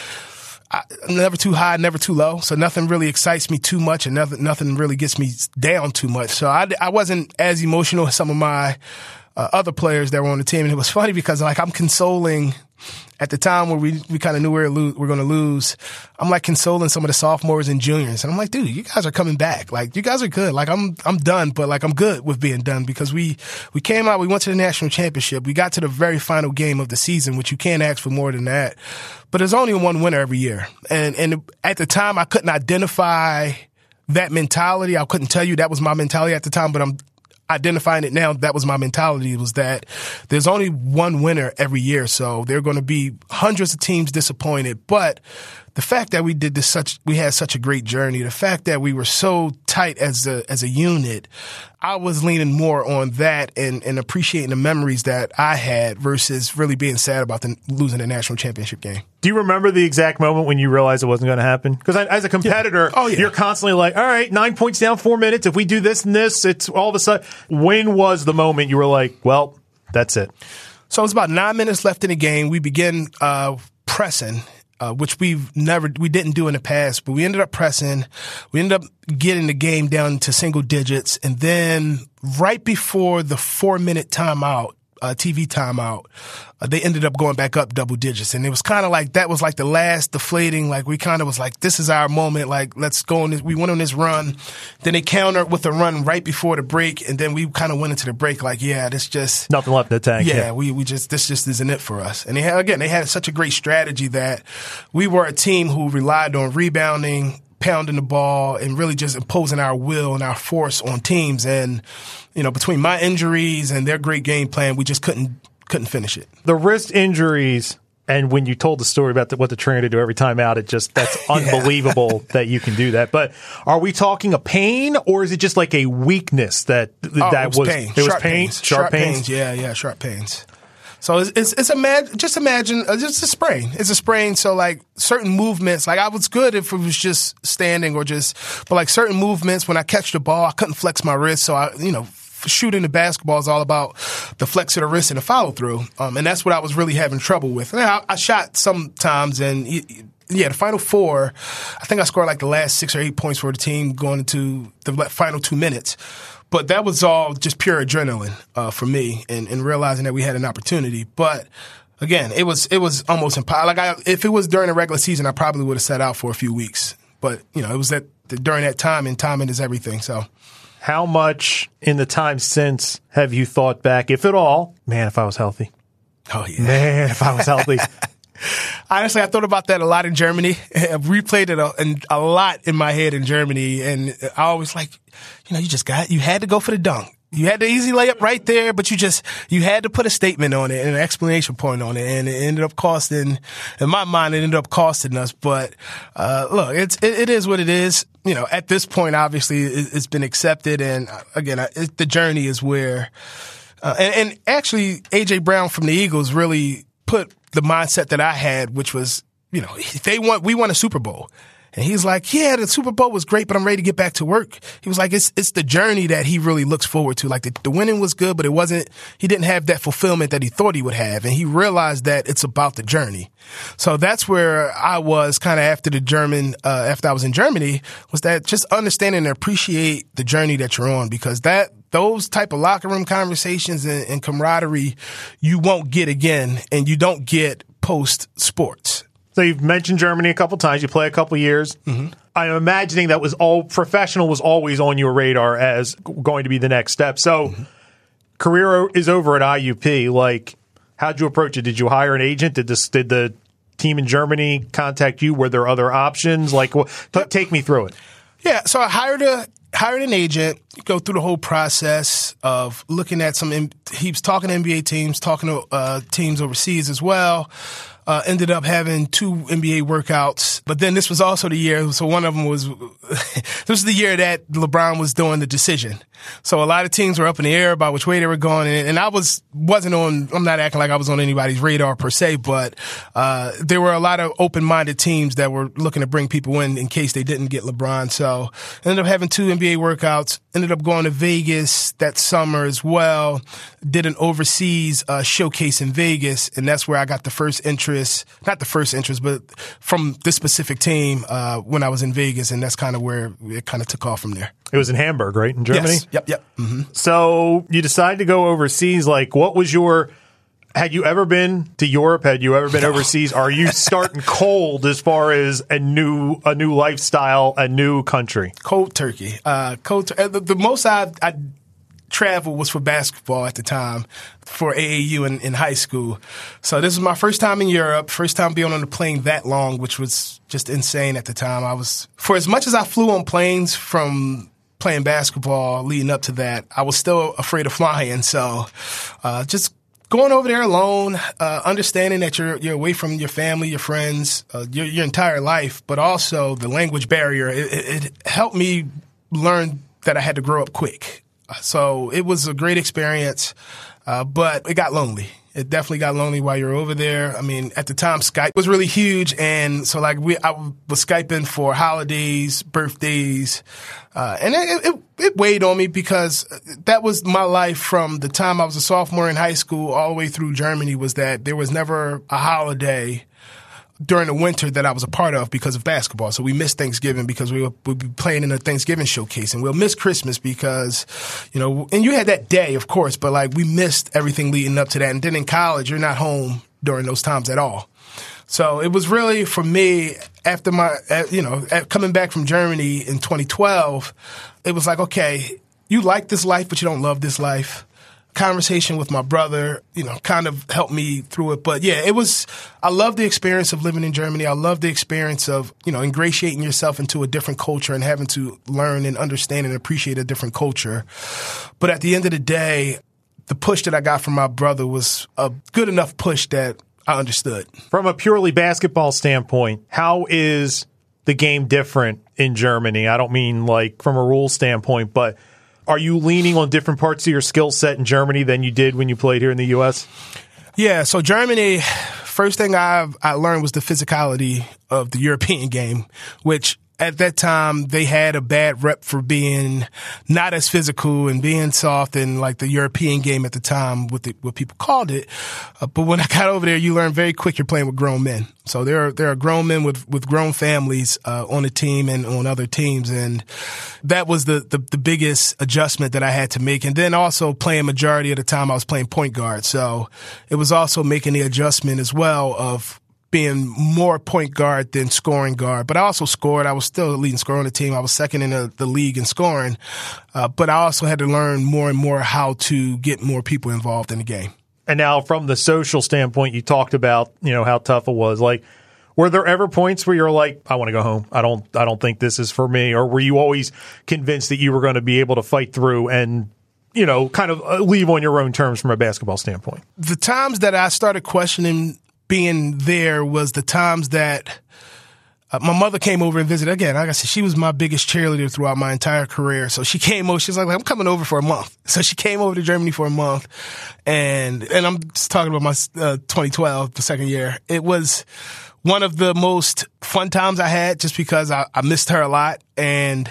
I, never too high, never too low. So nothing really excites me too much, and nothing, nothing really gets me down too much. So I, I wasn't as emotional as some of my uh, other players that were on the team. And it was funny because like I'm consoling at the time where we, we kind of knew we were, lo- we were going to lose. I'm like consoling some of the sophomores and juniors. And I'm like, dude, you guys are coming back. Like, you guys are good. Like, I'm, I'm done, but like, I'm good with being done because we, we came out, we went to the national championship. We got to the very final game of the season, which you can't ask for more than that. But there's only one winner every year. And, and at the time, I couldn't identify that mentality. I couldn't tell you that was my mentality at the time, but I'm identifying it now. That was my mentality, was that there's only one winner every year. So there are going to be hundreds of teams disappointed. But the fact that we did this such, we had such a great journey, the fact that we were so tight as a, as a unit, I was leaning more on that and, and appreciating the memories that I had versus really being sad about the, losing the national championship game. Do you remember the exact moment when you realized it wasn't going to happen? Because as a competitor, yeah. Oh, yeah. You're constantly like, all right, nine points down, four minutes. If we do this and this, it's all of a sudden. When was the moment you were like, well, that's it? So it was about nine minutes left in the game. We began uh, pressing. Uh, which we've never, we didn't do in the past, but we ended up pressing. We ended up getting the game down to single digits. And then right before the four minute timeout, uh, T V timeout, uh, they ended up going back up double digits. And it was kind of like, that was like the last deflating. Like we kind of was like, this is our moment. Like, let's go on this. We went on this run. Then they countered with a run right before the break. And then we kind of went into the break like, yeah, this just. Nothing left in the tank. Yeah, yeah. we, we just, this just isn't it for us. And they had, again, they had such a great strategy that we were a team who relied on rebounding, pounding the ball, and really just imposing our will and our force on teams. And, you know, between my injuries and their great game plan, we just couldn't couldn't finish it. The wrist injuries, and when you told the story about the, what the trainer do every time out, it just, that's yeah. unbelievable that you can do that. But are we talking a pain, or is it just like a weakness that oh, that it was, was pain? It was sharp pain, pains. sharp, sharp pains? pains. Yeah, yeah, sharp pains. So it's it's, it's imagine just imagine uh, just a sprain. It's a sprain. So like certain movements, like I was good if it was just standing or just, but like certain movements when I catch the ball, I couldn't flex my wrist. So I, you know, shooting the basketball is all about the flex of the wrist and the follow through. Um, and that's what I was really having trouble with. And I, I shot sometimes and. Yeah, the Final Four, I think I scored like the last six or eight points for the team going into the final two minutes. But that was all just pure adrenaline uh, for me and, and realizing that we had an opportunity. But again, it was it was almost impossible. Like I, if it was during the regular season, I probably would have sat out for a few weeks. But, you know, it was that during that time, and timing is everything. So, how much in the time since have you thought back, if at all, man, if I was healthy? Oh, yeah. Man, if I was healthy. Honestly, I thought about that a lot in Germany. I've replayed it a, a lot in my head in Germany. And I always like, you know, you just got, you had to go for the dunk. You had the easy layup right there, but you just, you had to put a statement on it and an explanation point on it. And it ended up costing, in my mind, it ended up costing us. But, uh, look, it's, it, it is what it is. You know, at this point, obviously, it, it's been accepted. And again, it, the journey is where, uh, and, and actually, A J Brown from the Eagles really put the mindset that I had, which was, you know, they want, we won a Super Bowl. And he's like, yeah, the Super Bowl was great, but I'm ready to get back to work. He was like, it's, it's the journey that he really looks forward to. Like the, the winning was good, but it wasn't, he didn't have that fulfillment that he thought he would have. And he realized that it's about the journey. So that's where I was kind of after the German, uh, after I was in Germany, was that just understanding and appreciate the journey that you're on, because that, those type of locker room conversations and, and camaraderie you won't get again, and you don't get post sports. So you've mentioned Germany a couple times. You play a couple years. Mm-hmm. I'm imagining that was all professional was always on your radar as going to be the next step. So mm-hmm. career is over at I U P. Like, how'd you approach it? Did you hire an agent? Did this, did the team in Germany contact you? Were there other options? Like, well, t- take me through it. Yeah. So I hired a, hired an agent, go through the whole process of looking at some, he was talking to N B A teams, talking to uh, teams overseas as well. Uh, ended up having two N B A workouts, but then this was also the year, so one of them was, this was the year that LeBron was doing the decision. So a lot of teams were up in the air about which way they were going, and, and I was, wasn't on, I'm not acting like I was on anybody's radar per se, but, uh, there were a lot of open-minded teams that were looking to bring people in in case they didn't get LeBron. So ended up having two N B A workouts, ended up going to Vegas that summer as well. Did an overseas uh, showcase in Vegas, and that's where I got the first interest, not the first interest, but from this specific team uh, when I was in Vegas, and that's kind of where it kind of took off from there. It was in Hamburg, right, in Germany? Yes. Yep, yep. Mm-hmm. So you decided to go overseas. Like, what was your – had you ever been to Europe? Had you ever been overseas? Are you starting cold as far as a new a new lifestyle, a new country? Cold turkey. Uh, cold. Tur- the, the most I, I traveled was for basketball at the time, for A A U in, in high school. So this was my first time in Europe, first time being on a plane that long, which was just insane at the time. I was for as much as I flew on planes from playing basketball leading up to that, I was still afraid of flying. So uh, just going over there alone, uh, understanding that you're you're away from your family, your friends, uh, your, your entire life, but also the language barrier. It, it, it helped me learn that I had to grow up quick. So it was a great experience, uh, but it got lonely. It definitely got lonely while you're over there. I mean, at the time, Skype was really huge, and so like we, I was Skyping for holidays, birthdays, uh, and it, it, it weighed on me because that was my life from the time I was a sophomore in high school all the way through Germany. Was that there was never a holiday during the winter that I was a part of because of basketball. So we missed Thanksgiving because we would we'd be playing in a Thanksgiving showcase, and we'll miss Christmas because, you know, and you had that day, of course, but like we missed everything leading up to that. And then in college, you're not home during those times at all. So it was really, for me, after my, you know, coming back from Germany in twenty twelve, it was like, okay, you like this life, but you don't love this life. Conversation with my brother, you know, kind of helped me through it. But yeah, it was, I love the experience of living in Germany. I love the experience of, you know, ingratiating yourself into a different culture and having to learn and understand and appreciate a different culture. But at the end of the day, the push that I got from my brother was a good enough push that I understood. From a purely basketball standpoint, how is the game different in Germany? I don't mean like from a rule standpoint, but are you leaning on different parts of your skill set in Germany than you did when you played here in the U S? Yeah, so Germany, first thing I I learned was the physicality of the European game, which at that time they had a bad rep for being not as physical and being soft and like the European game at the time, what, the, what people called it. Uh, but when I got over there, you learn very quick you're playing with grown men. So there are, there are grown men with, with grown families uh, on the team and on other teams. And that was the, the, the biggest adjustment that I had to make. And then also playing majority of the time I was playing point guard. So it was also making the adjustment as well of being more point guard than scoring guard. But I also scored. I was still the leading scorer on the team. I was second in the, the league in scoring. Uh, but I also had to learn more and more how to get more people involved in the game. And now from the social standpoint, you talked about, you know, how tough it was. Like, were there ever points where you're like, I want to go home. I don't, I don't think this is for me. Or were you always convinced that you were going to be able to fight through and, you know, kind of leave on your own terms from a basketball standpoint? The times that I started questioning being there was the times that uh, my mother came over and visited. Again, like I said, she was my biggest cheerleader throughout my entire career. So she came over. She was like, I'm coming over for a month. So she came over to Germany for a month. And and I'm just talking about my uh, twenty twelve, the second year. It was one of the most fun times I had just because I, I missed her a lot. And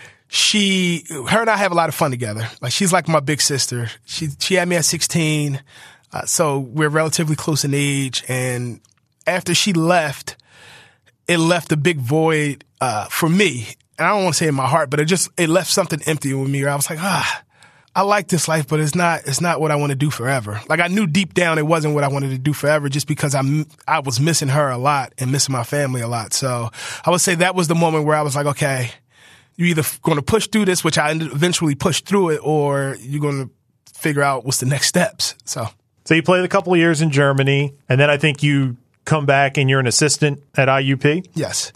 she, her and I have a lot of fun together. Like, she's like my big sister. She, she had me at sixteen. Uh, so we're relatively close in age, and after she left, it left a big void uh, for me. And I don't want to say in my heart, but it just it left something empty with me. Where I was like, ah, I like this life, but it's not it's not what I want to do forever. Like, I knew deep down it wasn't what I wanted to do forever, just because I I was missing her a lot and missing my family a lot. So I would say that was the moment where I was like, okay, you're either going to push through this, which I eventually pushed through it, or you're going to figure out what's the next steps. So. So you played a couple of years in Germany, and then I think you come back and you're an assistant at I U P? Yes.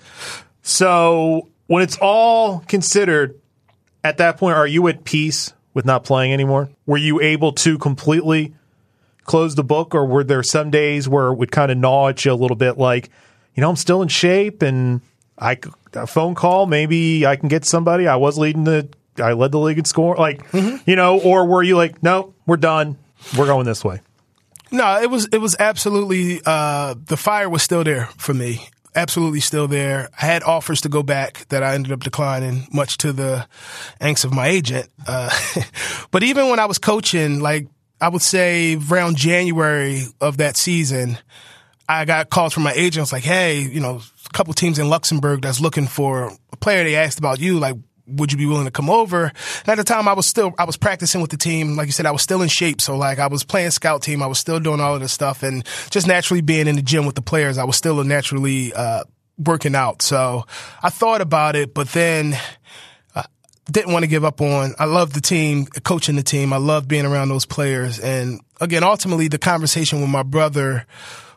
So when it's all considered, at that point, are you at peace with not playing anymore? Were you able to completely close the book, or were there some days where it would kind of gnaw at you a little bit like, you know, I'm still in shape and I, a phone call, maybe I can get somebody. I was leading the, I led the league in score, like, mm-hmm. you know, or were you like, no, we're done. We're going this way. No, it was it was absolutely uh, the fire was still there for me. absolutely still there. I had offers to go back that I ended up declining, much to the angst of my agent. Uh, but even when I was coaching, like I would say around January of that season, I got calls from my agent. It's like, hey, you know, a couple teams in Luxembourg that's looking for a player. They asked about you, like, would you be willing to come over? And at the time, I was still, I was practicing with the team. Like you said, I was still in shape. So like I was playing scout team. I was still doing all of this stuff and just naturally being in the gym with the players, I was still naturally, uh, working out. So I thought about it, but then uh, didn't want to give up on, I love the team, coaching the team. I love being around those players. And again, ultimately the conversation with my brother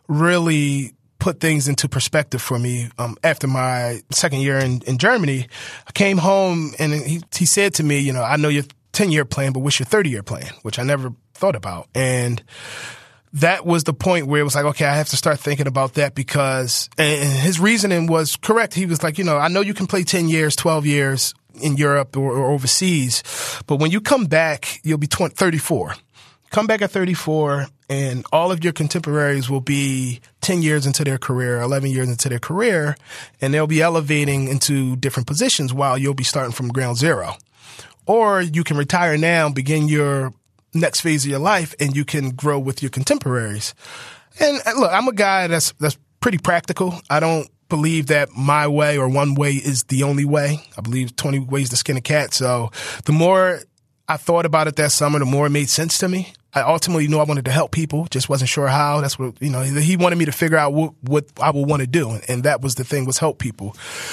really put things into perspective for me. Um, after my second year in, in Germany, I came home and he, he said to me, you know, I know your ten-year plan, but what's your thirty-year plan? Which I never thought about. And that was the point where it was like, okay, I have to start thinking about that because, and his reasoning was correct. He was like, you know, I know you can play ten years, twelve years in Europe or, or overseas, but when you come back, you'll be twenty, thirty-four. Come back at thirty-four and all of your contemporaries will be ten years into their career, eleven years into their career, and they'll be elevating into different positions while you'll be starting from ground zero. Or you can retire now, begin your next phase of your life, and you can grow with your contemporaries. And look, I'm a guy that's that's pretty practical. I don't believe that my way or one way is the only way. I believe twenty ways to skin a cat. So the more I thought about it that summer, the more it made sense to me. I ultimately knew I wanted to help people, just wasn't sure how. That's what, you know, he wanted me to figure out what, what I would want to do. And that was the thing, was help people.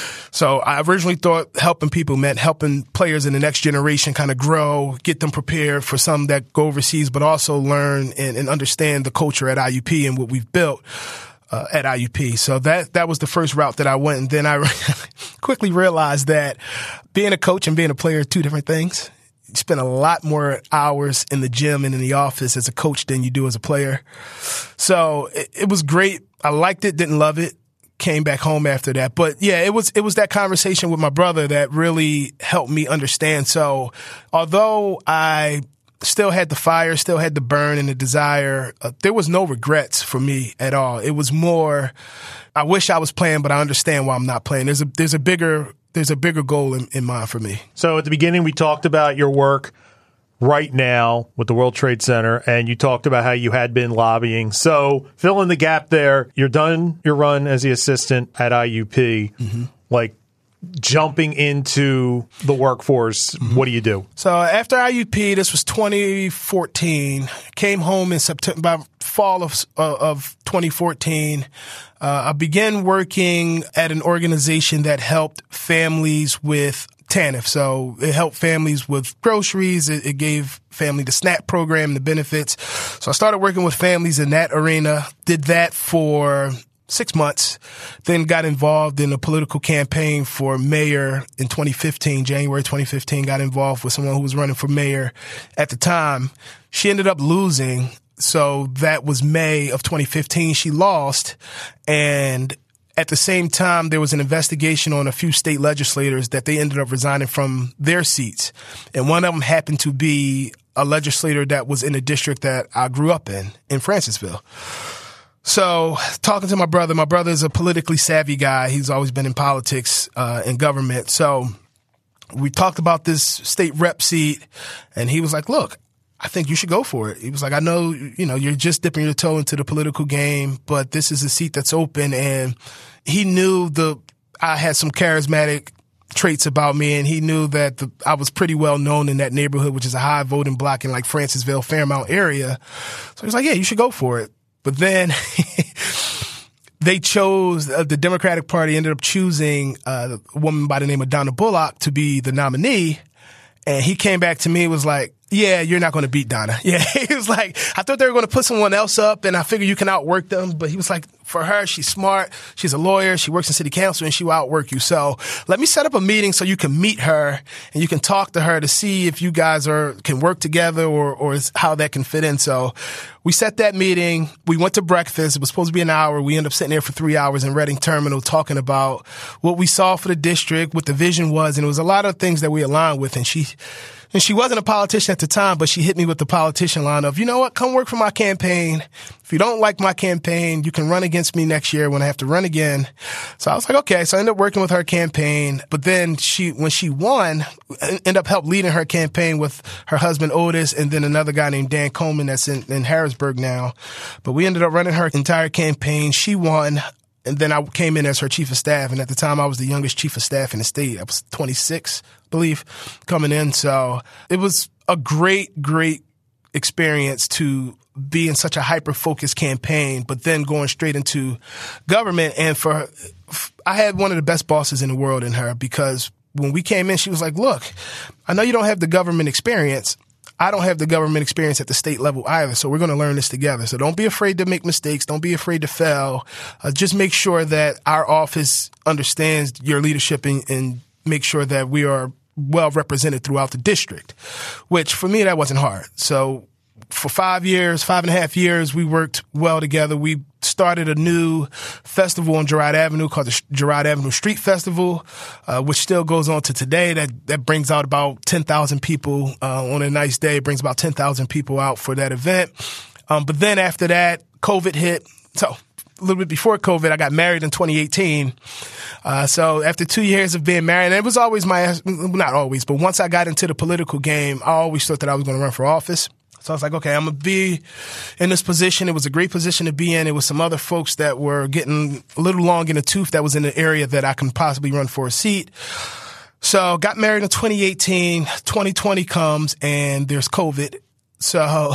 So I originally thought helping people meant helping players in the next generation kind of grow, get them prepared for some that go overseas, but also learn and, and understand the culture at I U P and what we've built uh, at I U P. So that, that was the first route that I went. And then I quickly realized that being a coach and being a player are two different things. You spend a lot more hours in the gym and in the office as a coach than you do as a player. So it, it was great. I liked it, didn't love it. Came back home after that. But yeah, it was, it was that conversation with my brother that really helped me understand. So although I still had the fire, still had the burn and the desire, uh, there was no regrets for me at all. It was more, I wish I was playing, but I understand why I'm not playing. There's a, there's a bigger, There's a bigger goal in, in mind for me. So at the beginning, we talked about your work right now with the World Trade Center, and you talked about how you had been lobbying. So fill in the gap there. You're done your run as the assistant at I U P. Mm-hmm. Like jumping into the workforce, mm-hmm. What do you do? So after I U P, this was twenty fourteen. Came home in September, by fall of uh, of twenty fourteen. Uh, I began working at an organization that helped families with T A N F. So it helped families with groceries. It, it gave family the SNAP program, the benefits. So I started working with families in that arena. Did that for six months. Then got involved in a political campaign for mayor in twenty fifteen, January twenty fifteen. Got involved with someone who was running for mayor at the time. She ended up losing. So that was May of twenty fifteen. She lost. And at the same time, there was an investigation on a few state legislators that they ended up resigning from their seats. And one of them happened to be a legislator that was in a district that I grew up in, in Francisville. So talking to my brother, my brother's a politically savvy guy. He's always been in politics uh, and government. So we talked about this state rep seat, and he was like, look, I think you should go for it. He was like, I know, you know, you're just dipping your toe into the political game, but this is a seat that's open. And he knew the, I had some charismatic traits about me, and he knew that the, I was pretty well known in that neighborhood, which is a high voting block in like Francisville, Fairmount area. So he was like, yeah, you should go for it. But then they chose, uh, the Democratic Party ended up choosing uh, a woman by the name of Donna Bullock to be the nominee. And he came back to me and was like, yeah, you're not going to beat Donna. Yeah, he was like, I thought they were going to put someone else up, and I figured you can outwork them. But he was like, for her, she's smart. She's a lawyer. She works in city council, and she will outwork you. So let me set up a meeting so you can meet her and you can talk to her to see if you guys are can work together or or how that can fit in. So we set that meeting. We went to breakfast. It was supposed to be an hour. We ended up sitting there for three hours in Reading Terminal talking about what we saw for the district, what the vision was, and it was a lot of things that we aligned with. And she, And she wasn't a politician at the time, but she hit me with the politician line of, you know what, come work for my campaign. If you don't like my campaign, you can run against me next year when I have to run again. So I was like, okay. So I ended up working with her campaign. But then she, when she won, ended up helping leading her campaign with her husband Otis and then another guy named Dan Coleman that's in, in Harrisburg now. But we ended up running her entire campaign. She won. And then I came in as her chief of staff. And at the time, I was the youngest chief of staff in the state. I was twenty-six, I believe, coming in. So it was a great, great experience to be in such a hyper-focused campaign, but then going straight into government. And for, I had one of the best bosses in the world in her, because when we came in, she was like, look, I know you don't have the government experience. I don't have the government experience at the state level either, so we're going to learn this together. So don't be afraid to make mistakes. Don't be afraid to fail. Uh, just make sure that our office understands your leadership and, and make sure that we are well represented throughout the district, which for me, that wasn't hard. So for five years, five and a half years, we worked well together. We started a new festival on Girard Avenue called the Girard Avenue Street Festival, uh, which still goes on to today. That that brings out about ten thousand people uh, on a nice day. It brings about ten thousand people out for that event. Um, but then after that, COVID hit. So a little bit before COVID, I got married in twenty eighteen. Uh, so after two years of being married, and it was always my, not always, but once I got into the political game, I always thought that I was going to run for office. So I was like, okay, I'm going to be in this position. It was a great position to be in. It was some other folks that were getting a little long in the tooth that was in the area that I can possibly run for a seat. So got married in twenty eighteen. twenty twenty comes and there's COVID. So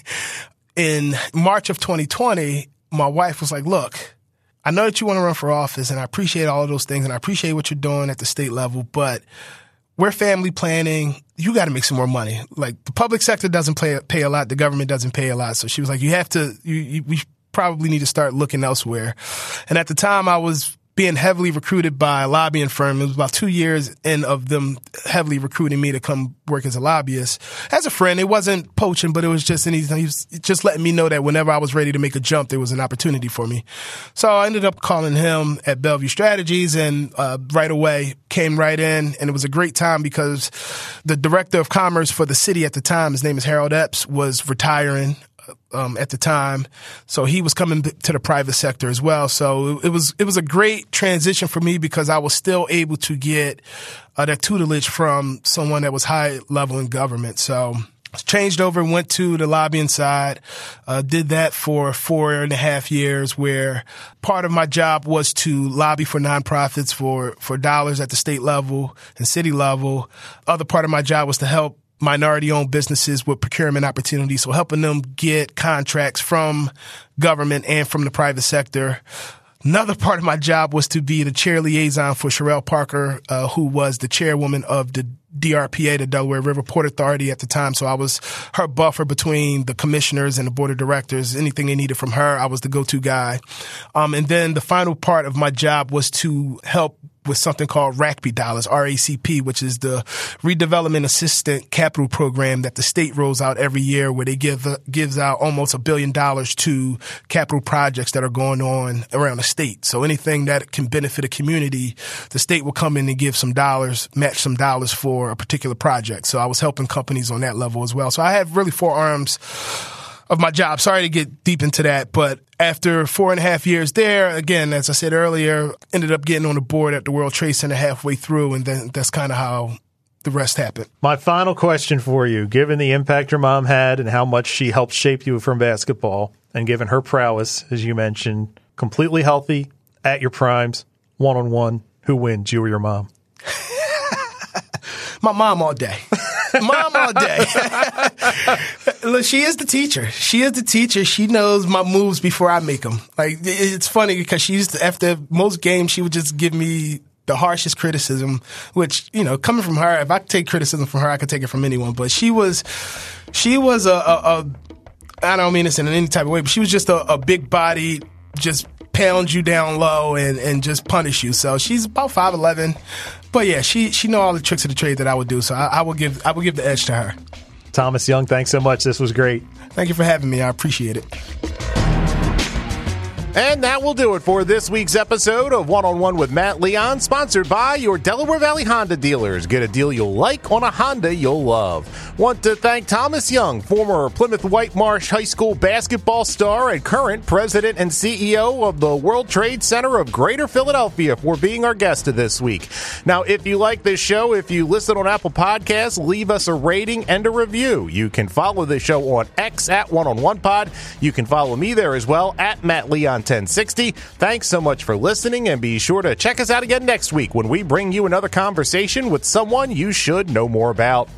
in March of twenty twenty, my wife was like, look, I know that you want to run for office and I appreciate all of those things and I appreciate what you're doing at the state level, but we're family planning. You got to make some more money. Like the public sector doesn't pay, pay a lot. The government doesn't pay a lot. So she was like, you have to, you, you, we probably need to start looking elsewhere. And at the time I was being heavily recruited by a lobbying firm. It was about two years in of them heavily recruiting me to come work as a lobbyist. As a friend, it wasn't poaching, but it was just anything. He was just letting me know that whenever I was ready to make a jump, there was an opportunity for me. So I ended up calling him at Bellevue Strategies and uh, right away came right in. And it was a great time because the director of commerce for the city at the time, his name is Harold Epps, was retiring. Um, at the time. So he was coming to the private sector as well. So it was, it was a great transition for me because I was still able to get uh, that tutelage from someone that was high level in government. So changed over, went to the lobbying side, uh, did that for four and a half years where part of my job was to lobby for nonprofits for, for dollars at the state level and city level. Other part of my job was to help minority-owned businesses with procurement opportunities, so helping them get contracts from government and from the private sector. Another part of my job was to be the chair liaison for Sherelle Parker, uh, who was the chairwoman of the D R P A, the Delaware River Port Authority at the time. So I was her buffer between the commissioners and the board of directors. Anything they needed from her, I was the go-to guy. Um, and then the final part of my job was to help with something called R A C P dollars, R A C P, which is the Redevelopment Assistant Capital Program that the state rolls out every year, where they give uh, gives out almost a billion dollars to capital projects that are going on around the state. So anything that can benefit a community, the state will come in and give some dollars, match some dollars for a particular project. So I was helping companies on that level as well. So I have really four arms of my job. Sorry to get deep into that, but after four and a half years there, again, as I said earlier, ended up getting on the board at the World Trade Center halfway through, and then that's kind of how the rest happened. My final question for you, given the impact your mom had and how much she helped shape you from basketball, and given her prowess, as you mentioned, completely healthy, at your primes, one-on-one, who wins, you or your mom? My mom all day. Mom all day. Look, she is the teacher. She is the teacher. She knows my moves before I make them. Like, it's funny because she used to, after most games, she would just give me the harshest criticism, which, you know, coming from her, if I could take criticism from her, I could take it from anyone. But she was, she was a, a, a I don't mean this in any type of way, but she was just a, a big body, just pound you down low and, and just punish you. So she's about five eleven. But yeah, she she know all the tricks of the trade that I would do. So I, I will give I will give the edge to her. Thomas Young, thanks so much. This was great. Thank you for having me. I appreciate it. And that will do it for this week's episode of One-on-One with Matt Leon, sponsored by your Delaware Valley Honda dealers. Get a deal you'll like on a Honda you'll love. Want to thank Thomas Young, former Plymouth White Marsh High School basketball star and current president and C E O of the World Trade Center of Greater Philadelphia, for being our guest this week. Now, if you like this show, if you listen on Apple Podcasts, leave us a rating and a review. You can follow the show on X at One-on-One Pod. You can follow me there as well at Matt Leon ten sixty. Thanks so much for listening, and be sure to check us out again next week when we bring you another conversation with someone you should know more about.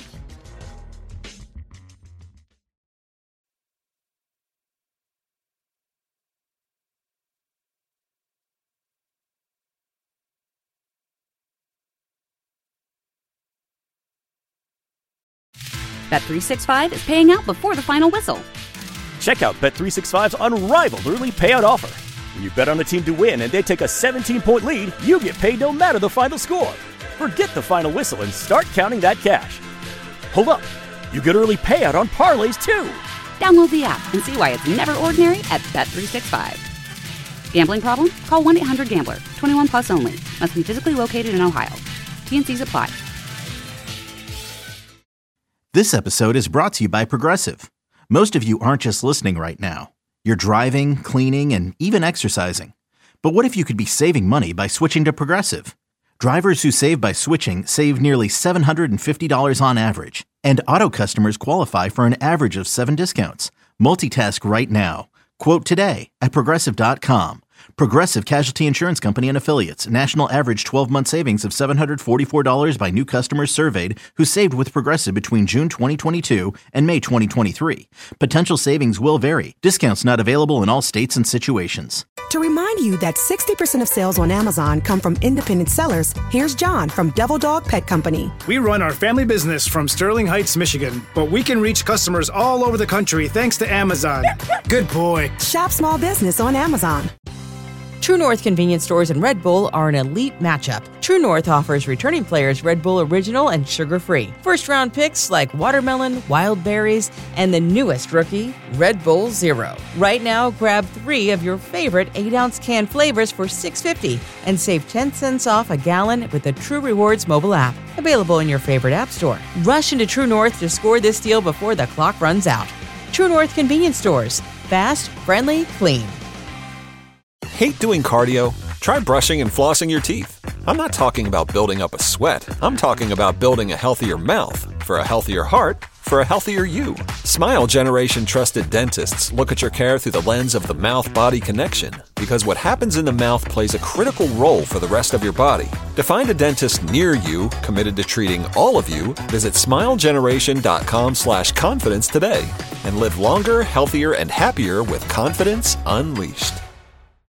Bet three sixty-five is paying out before the final whistle. Check out Bet three sixty-five's unrivaled early payout offer. When you bet on a team to win and they take a seventeen-point lead, you get paid no matter the final score. Forget the final whistle and start counting that cash. Hold up. You get early payout on parlays, too. Download the app and see why it's never ordinary at Bet three sixty-five. Gambling problem? Call one eight hundred gambler. twenty-one plus only. Must be physically located in Ohio. T and C's apply. This episode is brought to you by Progressive. Most of you aren't just listening right now. You're driving, cleaning, and even exercising. But what if you could be saving money by switching to Progressive? Drivers who save by switching save nearly seven hundred fifty dollars on average. And auto customers qualify for an average of seven discounts. Multitask right now. Quote today at Progressive dot com. Progressive Casualty Insurance Company and Affiliates. National average twelve-month savings of seven hundred forty-four dollars by new customers surveyed who saved with Progressive between June twenty twenty-two and May twenty twenty-three. Potential savings will vary. Discounts not available in all states and situations. To remind you that sixty percent of sales on Amazon come from independent sellers, here's John from Devil Dog Pet Company. We run our family business from Sterling Heights, Michigan, but we can reach customers all over the country thanks to Amazon. Good boy. Shop small business on Amazon. True North convenience stores and Red Bull are an elite matchup. True North offers returning players Red Bull Original and sugar-free. First-round picks like watermelon, wild berries, and the newest rookie, Red Bull Zero. Right now, grab three of your favorite eight-ounce can flavors for six dollars and fifty cents and save ten cents off a gallon with the True Rewards mobile app. Available in your favorite app store. Rush into True North to score this deal before the clock runs out. True North convenience stores. Fast, friendly, clean. Hate doing cardio? Try brushing and flossing your teeth. I'm not talking about building up a sweat. I'm talking about building a healthier mouth. For a healthier heart, for a healthier you. Smile Generation trusted dentists look at your care through the lens of the mouth-body connection, because what happens in the mouth plays a critical role for the rest of your body. To find a dentist near you committed to treating all of you, visit smilegeneration.com slash confidence today and live longer, healthier, and happier with confidence unleashed.